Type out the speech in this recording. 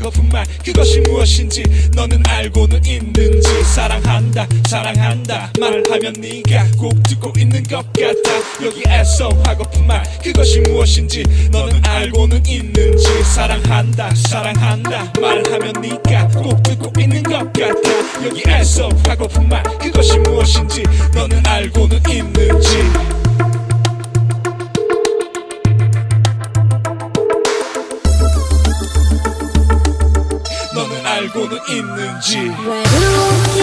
하고픈 말 그것이 무엇인지 너는 알고는 있는지. 사랑한다 사랑한다 말하면 네가 꼭 듣고 있는 것 같아. 여기에서 하고픈 말 그것이 무엇인지 너는 알고는 있는지. 사랑한다 사랑한다 말하면 네가 꼭 듣고 있는 것 같아. 여기에서 하고픈 말 그것이 무엇인지 너는 알고는 있는지. 너는 알고는 있는지.